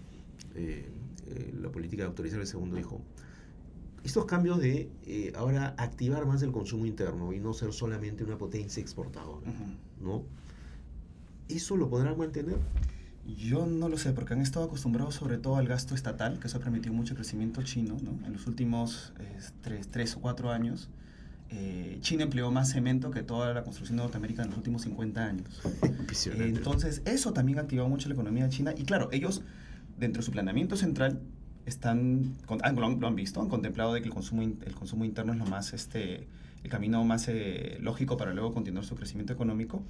la política de autorizar el segundo hijo. Estos cambios de ahora activar más el consumo interno y no ser solamente una potencia exportadora, ¿no? ¿Eso lo podrán mantener? Yo no lo sé, porque han estado acostumbrados sobre todo al gasto estatal, que eso ha permitido mucho crecimiento chino, ¿no? En los últimos 3 o 4 años, China empleó más cemento que toda la construcción de Norteamérica en los últimos 50 años. Entonces, eso también ha activado mucho la economía de China. Y claro, ellos, dentro de su planeamiento central, lo han visto, han contemplado de que el consumo interno es el camino más lógico para luego continuar su crecimiento económico.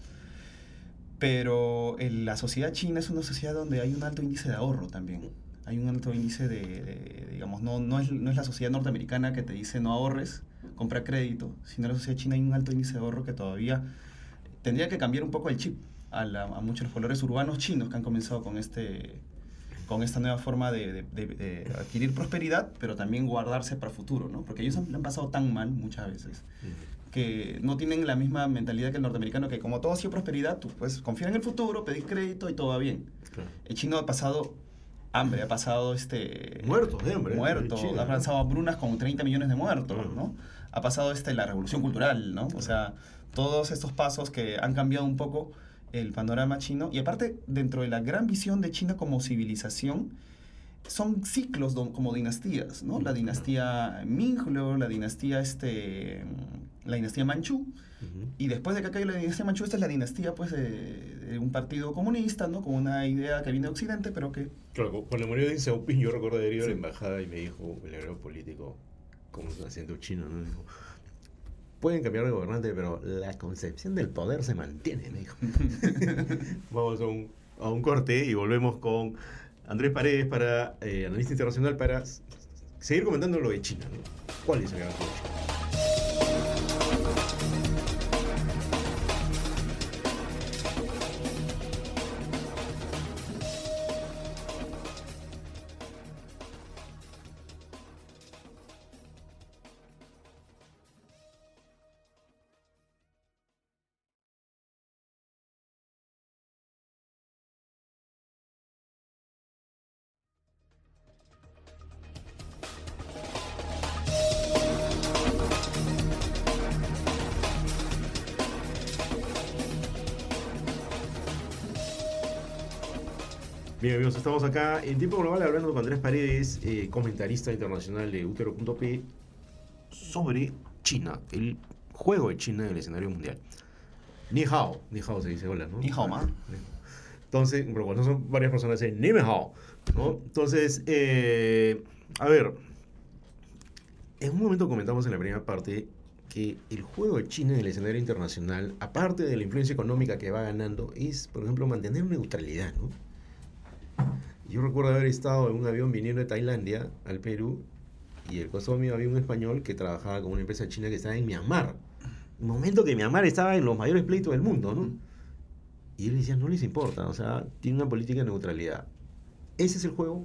Pero la sociedad china es una sociedad donde hay un alto índice de ahorro también. Hay un alto índice digamos, no es la sociedad norteamericana que te dice no ahorres, compra crédito, sino la sociedad china hay un alto índice de ahorro que todavía tendría que cambiar un poco el chip a muchos de los colores urbanos chinos que han comenzado con esta nueva forma de adquirir prosperidad, pero también guardarse para el futuro, ¿no? Porque ellos han pasado tan mal muchas veces que no tienen la misma mentalidad que el norteamericano, que como todo ha sido prosperidad, tú puedes confiar en el futuro, pedir crédito y todo va bien. Claro. El chino ha pasado hambre, ha pasado muertos de hambre. Ha pasado hambrunas con 30 millones de muertos, ¿no? Ha pasado la revolución cultural, ¿no? O sea, todos estos pasos que han cambiado un poco el panorama chino. Y aparte, dentro de la gran visión de China como civilización, son ciclos como dinastías, ¿no? La dinastía Ming, luego la dinastía Manchú, y después de que cayó la dinastía Manchú, esta es la dinastía pues de un partido comunista, ¿no? Con una idea que viene de Occidente, pero que... Claro, con la muerte de Deng Xiaoping yo recuerdo de ir a la embajada y me dijo el hebreo político con un acento chino, ¿no? Dijo, pueden cambiar de gobernante, pero la concepción del poder se mantiene, me dijo. Vamos a un corte y volvemos con Andrés Paredes, analista internacional, para seguir comentando lo de China, ¿no? ¿Cuál es el gran de China? Bien, amigos, estamos acá en Tiempo Global hablando con Andrés Paredes, comentarista internacional de Utero.p, sobre China, el juego de China en el escenario mundial. Ni hao se dice hola, ¿no? Ni hao ma. Entonces, pero cuando son varias personas dicen Ni me hao, ¿no? Entonces, a ver, en un momento comentamos en la primera parte que el juego de China en el escenario internacional, aparte de la influencia económica que va ganando, es, por ejemplo, mantener neutralidad, ¿no? Yo recuerdo haber estado en un avión viniendo de Tailandia al Perú y el costado mío había un español que trabajaba con una empresa china que estaba en Myanmar. Un momento que Myanmar estaba en los mayores pleitos del mundo, ¿no? Y él decía, no les importa, o sea, tiene una política de neutralidad. ¿Ese es el juego?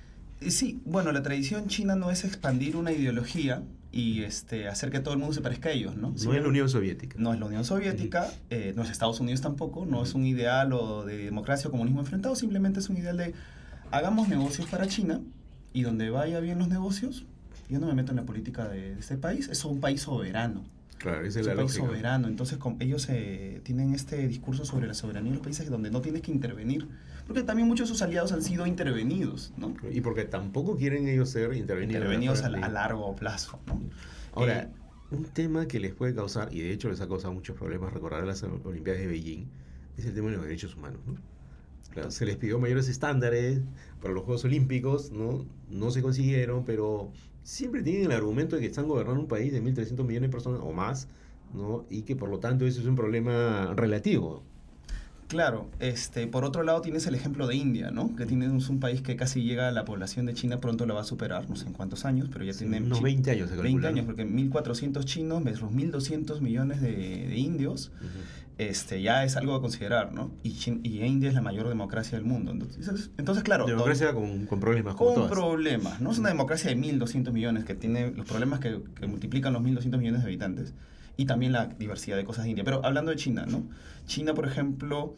Sí, bueno, la tradición china no es expandir una ideología y hacer que todo el mundo se parezca a ellos, ¿no? No es la Unión Soviética. No es la Unión Soviética, no es Estados Unidos tampoco, no es un ideal o de democracia o comunismo enfrentado, simplemente es un ideal de hagamos negocios para China y donde vaya bien los negocios, yo no me meto en la política de este país, es un país soberano. Claro, esa Es es la un país lógica. soberano, entonces ellos tienen este discurso sobre la soberanía de los países donde no tienes que intervenir, porque también muchos de sus aliados han sido intervenidos, ¿no? Y porque tampoco quieren ellos ser Intervenidos a largo plazo, ¿no? Ahora, un tema que les puede causar, y de hecho les ha causado muchos problemas, recordar las Olimpiadas de Beijing, es el tema de los derechos humanos, ¿no? Claro, se les pidió mayores estándares para los Juegos Olímpicos, ¿no? No se consiguieron, pero siempre tienen el argumento de que están gobernando un país de 1.300 millones de personas o más, ¿no? Y que por lo tanto eso es un problema relativo. Claro, por otro lado tienes el ejemplo de India, ¿no? Que tienes un país que casi llega a la población de China, pronto la va a superar, no sé en cuántos años, pero ya tiene... Unos 20 años se calcula. 20 años, porque 1.400 chinos, los 1.200 millones de indios, ya es algo a considerar, ¿no? Y India es la mayor democracia del mundo. Entonces claro... Democracia con problemas como con todas. problemas, ¿no? Es una democracia de 1.200 millones que tiene los problemas que multiplican los 1.200 millones de habitantes y también la diversidad de cosas de India. Pero hablando de China, ¿no? China, por ejemplo,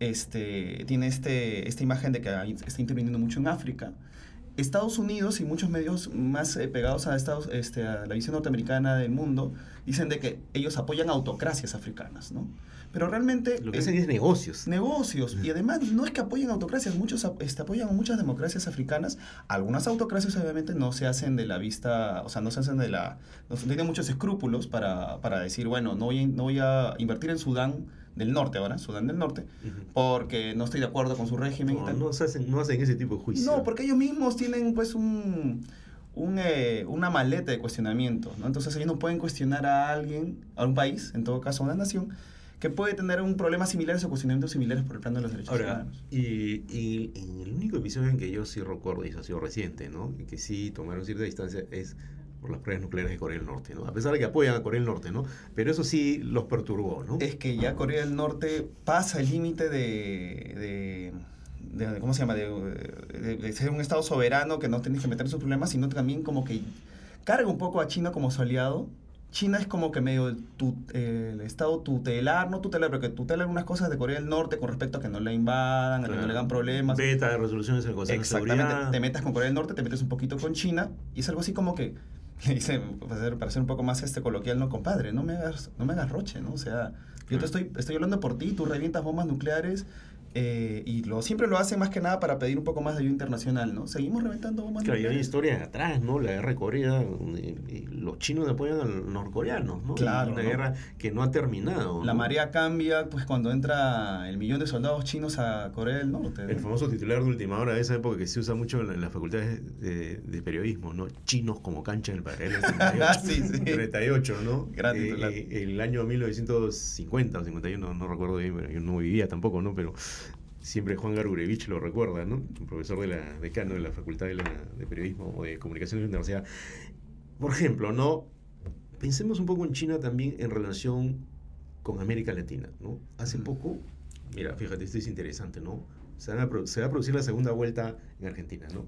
tiene esta imagen de que está interviniendo mucho en África. Estados Unidos y muchos medios más pegados a la visión norteamericana del mundo dicen de que ellos apoyan autocracias africanas, ¿no? Pero realmente... Lo que hacen es negocios. Negocios. Y además no es que apoyen autocracias, muchos apoyan a muchas democracias africanas. Algunas autocracias obviamente no se hacen de la vista, o sea, no se hacen de la... No tienen muchos escrúpulos para decir, bueno, no voy a invertir en Sudán del Norte ahora, Sudán del Norte, porque no estoy de acuerdo con su régimen y tal. No hacen ese tipo de juicio. No, porque ellos mismos tienen pues una maleta de cuestionamientos, ¿no? Entonces ellos no pueden cuestionar a alguien, a un país, en todo caso a una nación, que puede tener un problema similares o cuestionamientos similares por el plano de los derechos humanos. Y en el único episodio en que yo sí recuerdo, y eso ha sido reciente, ¿no? Y que sí tomaron cierta distancia, es por las pruebas nucleares de Corea del Norte, ¿no? A pesar de que apoyan a Corea del Norte, ¿no? Pero eso sí los perturbó, ¿no? Es que ya Corea del Norte pasa el límite de ¿cómo se llama? De ser un estado soberano que no tienes que meter en sus problemas, sino también como que carga un poco a China como su aliado. China es como que medio el estado tutelar, no tutelar, pero que tutela algunas cosas de Corea del Norte con respecto a que no la invadan, a que no le hagan problemas. Beta de resoluciones en el Consejo de Seguridad. Exactamente, te metas con Corea del Norte, te metes un poquito con China, y es algo así como que, le dice, para ser un poco más coloquial, no, compadre, no me hagas roche, ¿no? O sea, yo estoy hablando por ti, tú revientas bombas nucleares, y siempre lo hacen más que nada para pedir un poco más de ayuda internacional, ¿no? Seguimos reventando bombas nucleares. Claro, y hay historias atrás, ¿no? La guerra de Corea, y los chinos apoyan a los norcoreanos, ¿no? Claro. Y una guerra que no ha terminado, ¿no? La marea cambia, pues, cuando entra el millón de soldados chinos a Corea del Norte, ¿no? El famoso titular de última hora de esa época que se usa mucho en las facultades de periodismo, ¿no? Chinos como cancha en el paralelo 38, sí. 38, ¿no? Gran titular. El año 1950 o 51, no recuerdo bien, yo no vivía tampoco, ¿no? Pero siempre Juan Garurevich lo recuerda, ¿no? Un profesor decano de la Facultad de Periodismo o de Comunicación de la Universidad. Por ejemplo, ¿no? Pensemos un poco en China también en relación con América Latina, ¿no? Hace poco, mira, fíjate, esto es interesante, ¿no? Se va a producir la segunda vuelta en Argentina, ¿no?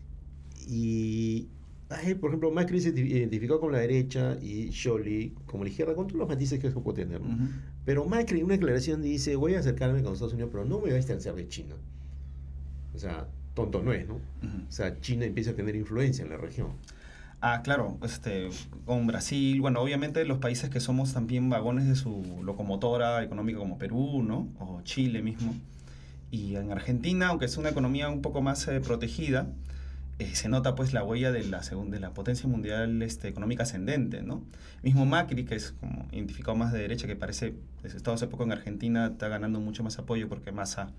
Y, por ejemplo, Macri se identificó con la derecha y Scioli como la izquierda, con todos los matices que eso puede tener, ¿no? Pero Macri en una declaración dice, voy a acercarme con Estados Unidos, pero no me voy a distanciar de China. O sea, tonto no es, ¿no? O sea, China empieza a tener influencia en la región. Ah, claro, con Brasil, bueno, obviamente los países que somos también vagones de su locomotora económica como Perú, ¿no? O Chile mismo. Y en Argentina, aunque es una economía un poco más protegida, se nota pues la huella de la potencia mundial económica ascendente, ¿no? Mismo Macri, que es como identificado más de derecha, que parece, estado hace poco en Argentina, está ganando mucho más apoyo porque Massa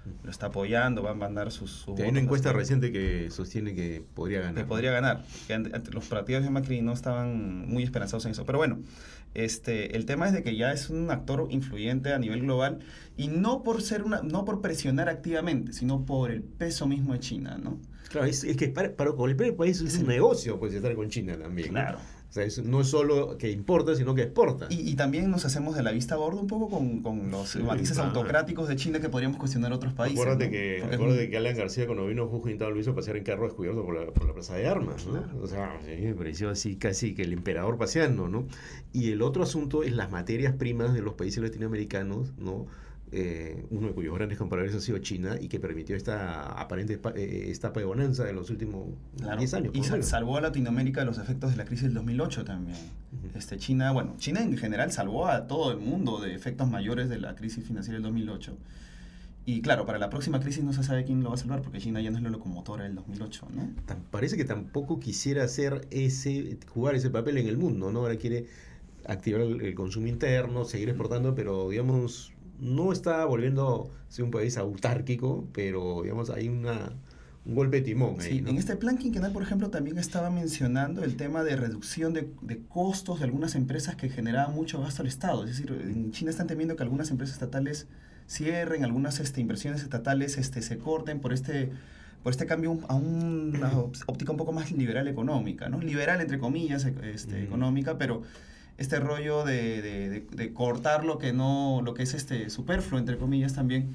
lo está apoyando, va a mandar sus Hay votos una encuesta hasta- reciente que sostiene que podría ganar. que podría ganar. Que los partidarios de Macri no estaban muy esperanzados en eso. Pero bueno, el tema es de que ya es un actor influyente a nivel global y no por ser no por presionar activamente, sino por el peso mismo de China, ¿no? Claro, es que para cualquier país es un negocio pues estar con China también, ¿no? Claro. O sea, no es solo que importa, sino que exporta. Y también nos hacemos de la vista gorda un poco con los matices claro. autocráticos de China que podríamos cuestionar otros países. Acuérdate, ¿no? que, Porque acuérdate que Alan García, cuando vino a Hu Jintao, lo hizo pasear en carro descubierto por la plaza de armas, ¿no? Claro. O sea, sí, me pareció así casi que el emperador paseando, ¿no? Y el otro asunto es las materias primas de los países latinoamericanos, ¿no? Uno de cuyos grandes compradores ha sido China y que permitió esta aparente etapa de bonanza de los últimos 10 años. Y por lo menos. salvó a Latinoamérica de los efectos de la crisis del 2008 también. China en general salvó a todo el mundo de efectos mayores de la crisis financiera del 2008. Y claro, para la próxima crisis no se sabe quién lo va a salvar porque China ya no es la locomotora del 2008, ¿no? Parece que tampoco quisiera jugar ese papel en el mundo, ¿no? Ahora quiere activar el consumo interno, seguir exportando, pero digamos, no está volviendo a ser un país autárquico, pero digamos, hay un golpe de timón ahí, Sí, ¿no? en este plan quinquenal, por ejemplo, también estaba mencionando el tema de reducción de costos de algunas empresas que generaban mucho gasto al Estado. Es decir, en China están temiendo que algunas empresas estatales cierren, algunas inversiones estatales se corten por este cambio a una óptica un poco más liberal económica, ¿no? Liberal, entre comillas, económica, pero este rollo de cortar lo que es superfluo, entre comillas, también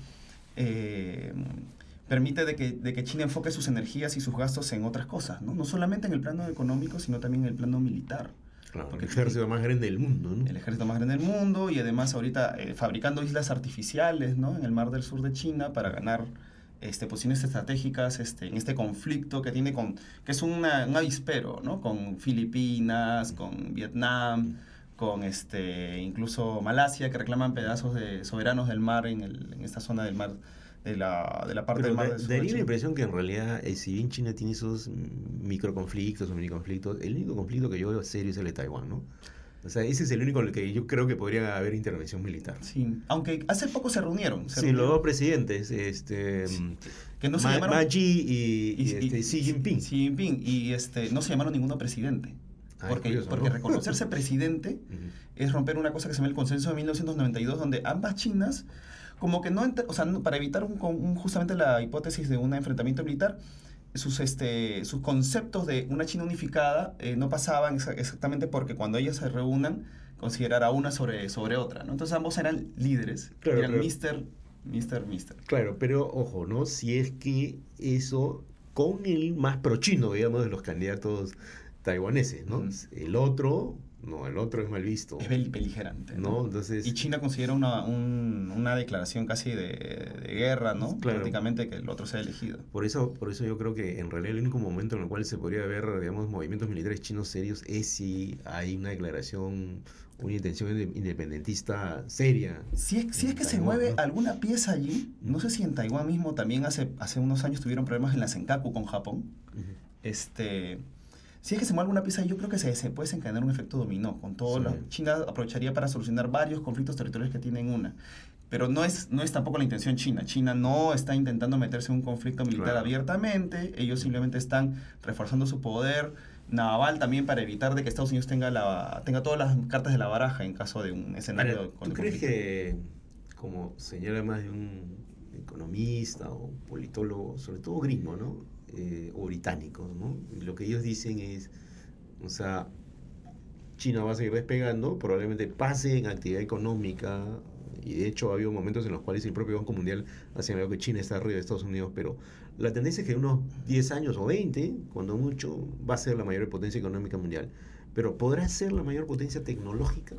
permite de que China enfoque sus energías y sus gastos en otras cosas, ¿no? No solamente en el plano económico, sino también en el plano militar. Claro, Porque el ejército más grande del mundo, ¿no? El ejército más grande del mundo y además ahorita fabricando islas artificiales, ¿no? En el mar del sur de China para ganar posiciones estratégicas en este conflicto que tiene que es un avispero, ¿no? Con Filipinas, con Vietnam, con incluso Malasia, que reclaman pedazos de soberanos del mar en esta zona del mar, de la parte del mar del sur de daría la China. impresión que en realidad, si bien China tiene esos microconflictos o miniconflictos, el único conflicto que yo veo serio es el de Taiwán, ¿no? O sea, ese es el único en el que yo creo que podría haber intervención militar. Sí, aunque hace poco se reunieron. Sí, los dos presidentes, que no se llamaron Ma Yi y Xi Jinping. Xi Jinping y no se llamaron ninguno presidente. Porque ¿no? reconocerse presidente es romper una cosa que se llama el consenso de 1992, donde ambas Chinas, como que para evitar justamente la hipótesis de un enfrentamiento militar, sus conceptos de una China unificada no pasaban exactamente porque cuando ellas se reúnan, considerar a una sobre otra, ¿no? Entonces ambos eran líderes, Claro, eran pero, Mister. Claro, pero ojo, ¿no? Si es que eso con el más prochino, digamos, de los candidatos taiwaneses, ¿no? El otro es mal visto. Es beligerante, ¿no? Entonces, y China considera una declaración casi de guerra, ¿no? Claro. Prácticamente que el otro sea elegido. Por eso yo creo que en realidad el único momento en el cual se podría ver, digamos, movimientos militares chinos serios es si hay una declaración, una intención independentista seria. Si es que Taiwán, se mueve ¿no? alguna pieza allí, no sé si en Taiwán mismo también hace unos años tuvieron problemas en la Senkaku con Japón. Si es que se mueve alguna pieza, yo creo que se puede desencadenar un efecto dominó. Con todo, Sí. China aprovecharía para solucionar varios conflictos territoriales que tienen una. Pero no es tampoco la intención china. China no está intentando meterse en un conflicto militar Claro. abiertamente. Ellos simplemente están reforzando su poder naval también para evitar de que Estados Unidos tenga todas las cartas de la baraja en caso de un escenario Ahora, con ¿tú crees que, como señala más de un economista o politólogo, sobre todo gringo, ¿no? O británicos, ¿no? Lo que ellos dicen es, o sea, China va a seguir despegando, probablemente pase en actividad económica, y de hecho ha habido momentos en los cuales el propio Banco Mundial ha señalado que China está arriba de Estados Unidos, pero la tendencia es que en unos 10 años o 20, cuando mucho, va a ser la mayor potencia económica mundial. Pero ¿podrá ser la mayor potencia tecnológica?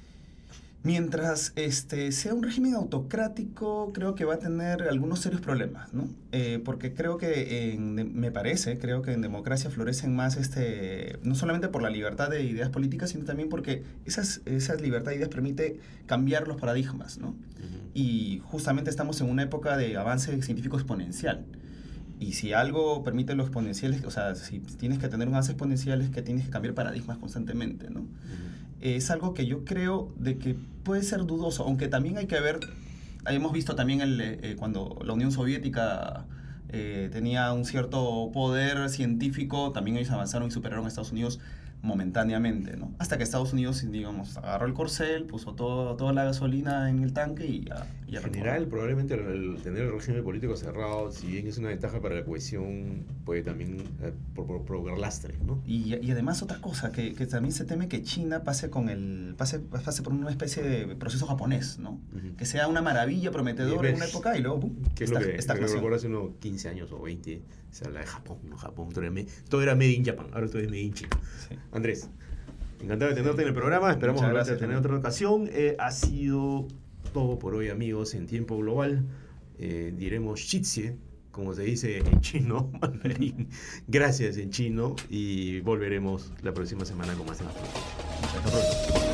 Mientras sea un régimen autocrático, creo que va a tener algunos serios problemas, ¿no? Porque creo que, creo que en democracia florecen más, no solamente por la libertad de ideas políticas, sino también porque esa libertad de ideas permite cambiar los paradigmas, ¿no? Y justamente estamos en una época de avance científico exponencial. Y si algo permite lo exponencial, o sea, si tienes que tener un avance exponencial es que tienes que cambiar paradigmas constantemente, ¿no? Es algo que yo creo de que puede ser dudoso, aunque también hay que ver hemos visto también cuando la Unión Soviética tenía un cierto poder científico, también ellos avanzaron y superaron a Estados Unidos momentáneamente, ¿no? Hasta que Estados Unidos, digamos, agarró el corcel, puso toda la gasolina en el tanque y ya en general, probablemente el tener el régimen político cerrado, si bien es una ventaja para la cohesión, puede también provocar lastre, ¿no? Y además otra cosa, que también se teme que China pase por una especie de proceso japonés, ¿no? Uh-huh. Que sea una maravilla prometedora en una época y luego ¡pum! Que es lo que recuerdo hace unos 15 años o 20, se habla de Japón, ¿no? Japón, todo era made in Japan, ahora todo es made in China. Sí. Andrés, encantado de tenerte en el programa, esperamos volverte a tener otra ocasión. Ha sido todo por hoy, amigos, en Tiempo Global. Diremos Shitsie, como se dice en chino, mandarín. Gracias en chino y volveremos la próxima semana con más temas. Hasta pronto.